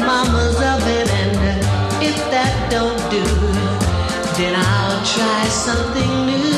mama's oven, and if that don't do, then I'll try something new.